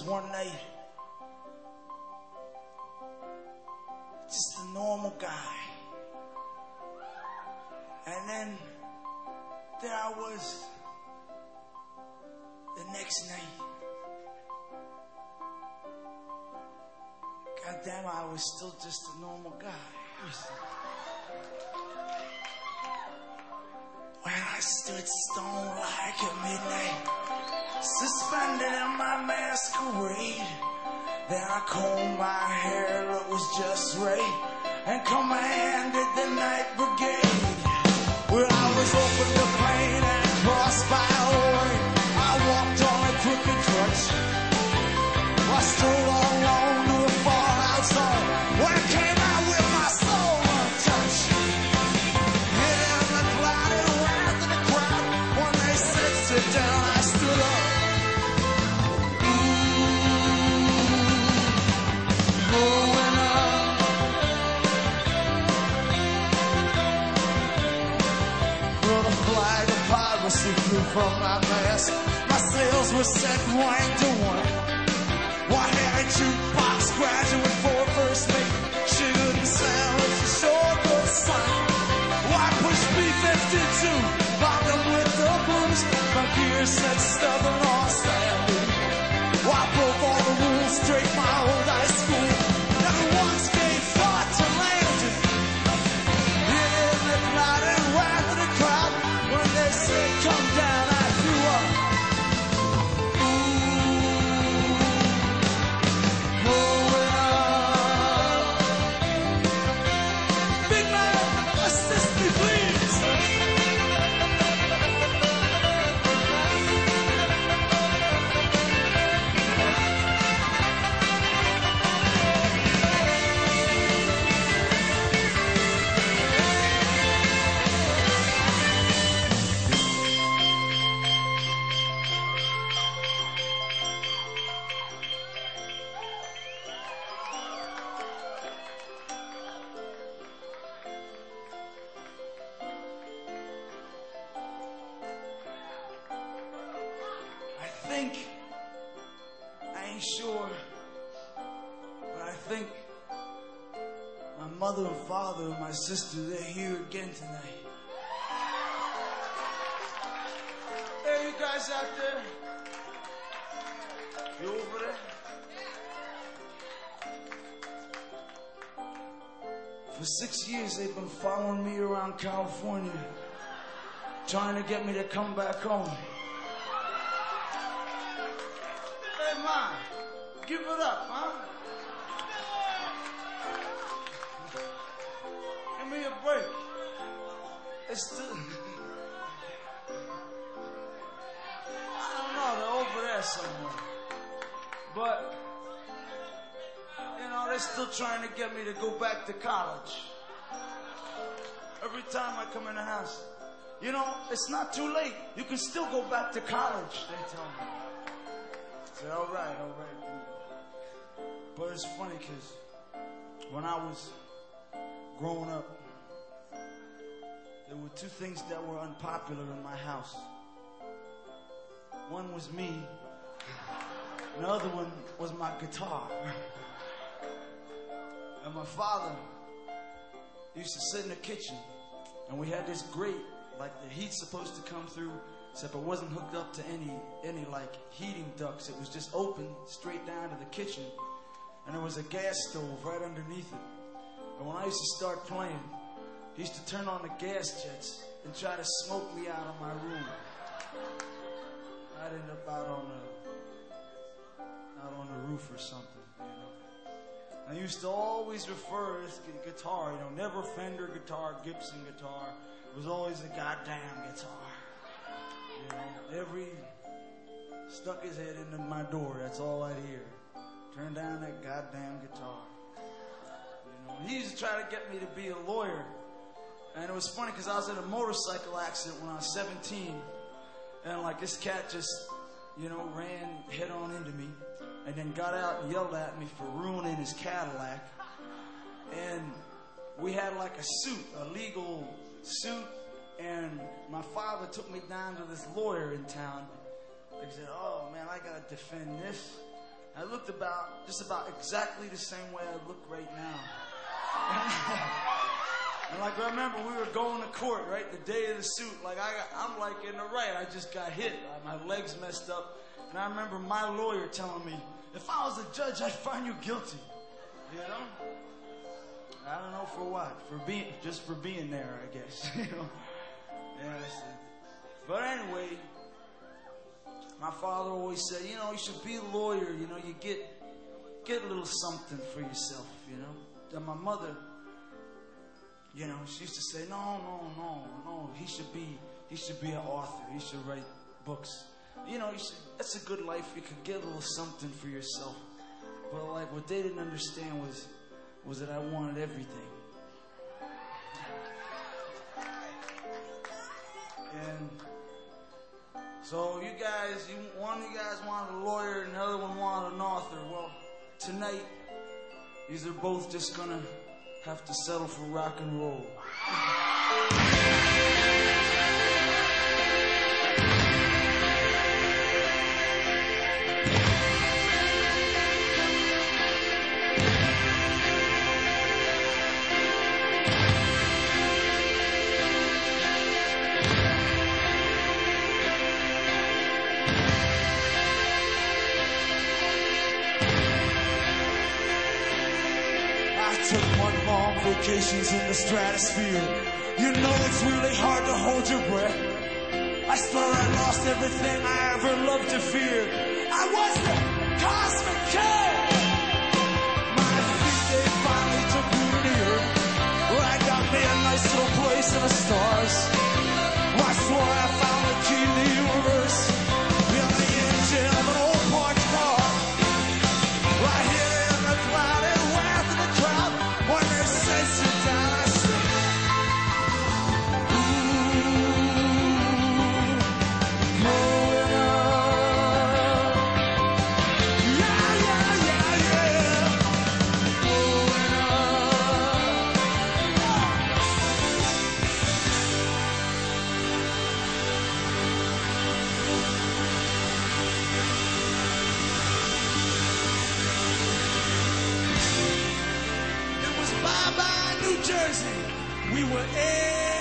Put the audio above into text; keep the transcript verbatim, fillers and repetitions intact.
one night, just a normal guy. And then there I was the next night. God damn, I was still just a normal guy. When I stood stone like at midnight, suspended in my masquerade, then I combed my hair, it was just right, and commanded the night brigade. Well, I was open to pain and crossed by a lane. I walked on a crooked crutch. I strolled on alone to a far outside, where I came out with my soul untouched. Hit in the clouded wrath of the crowd. When they said sit down, I stood up. Going up. Well, the flag of piracy flew from my mast. My sails were set wing to one. Why had a jukebox graduate for first mate? She didn't sound as a short good son. Why push B fifty-two? Lock them with the blues. My gear said stubborn or sandy. Why broke all the rules straight my old high school? Never once gave thought to landing. In the clouded wrath of the crowd, when they said come down, I threw up. I think, I ain't sure, but I think my mother and father and my sister, they're here again tonight. Hey, you guys out there? You over there? For six years, they've been following me around California, trying to get me to come back home. Hey, Ma, give it up, huh? Give me a break. It's still... I don't know, they're over there somewhere. But, you know, they're still trying to get me to go back to college. Every time I come in the house, you know, it's not too late. You can still go back to college, they tell me. I say, all right, all right. But it's funny because when I was growing up, there were two things that were unpopular in my house. One was me, and the other one was my guitar. And my father used to sit in the kitchen, and we had this grate, like the heat's supposed to come through, except it wasn't hooked up to any, any like heating ducts. It was just open straight down to the kitchen. And there was a gas stove right underneath it. And when I used to start playing, he used to turn on the gas jets and try to smoke me out of my room. I'd end up out on the, out on the roof or something, you know. I used to always refer to this guitar, you know, never Fender guitar, Gibson guitar. It was always a goddamn guitar. You know, every stuck his head into my door. That's all I'd hear. Turn down that goddamn guitar. You know, he used to try to get me to be a lawyer, and it was funny because I was in a motorcycle accident when I was seventeen, and like this cat just, you know, ran head on into me, and then got out and yelled at me for ruining his Cadillac, and we had like a suit, a legal suit. And my father took me down to this lawyer in town. He said, oh, man, I got to defend this. I looked about, just about exactly the same way I look right now. And like I remember we were going to court, right, the day of the suit. Like I, I'm like in the right, I just got hit. My legs messed up. And I remember my lawyer telling me, if I was a judge, I'd find you guilty. You know? I don't know for what. For being, just for being there, I guess. You know? Yeah, that's it. But anyway, my father always said, you know, you should be a lawyer. You know, you get, get a little something for yourself, you know? And my mother, you know, she used to say, no, no, no, no. He should be, he should be an author. He should write books. You know, you should, that's a good life. You could get a little something for yourself. But like what they didn't understand was, was that I wanted everything. And so you guys, you, one of you guys wanted a lawyer and the other one wanted an author. Well, tonight, these are both just gonna have to settle for rock and roll. Vacations in the stratosphere. You know it's really hard to hold your breath. I thought I lost everything I ever loved to fear. I was the cosmic king. My feet, they finally took me to the earth, where I got me a nice little place in the stars. I swore I found the key to the universe beyond the engine of an old parked car. Right here in the cloud and laugh in the crowd when they say sit down. I say, ooh, going up. Yeah, yeah, yeah, yeah. Going up. It was bye-bye New Jersey. We were in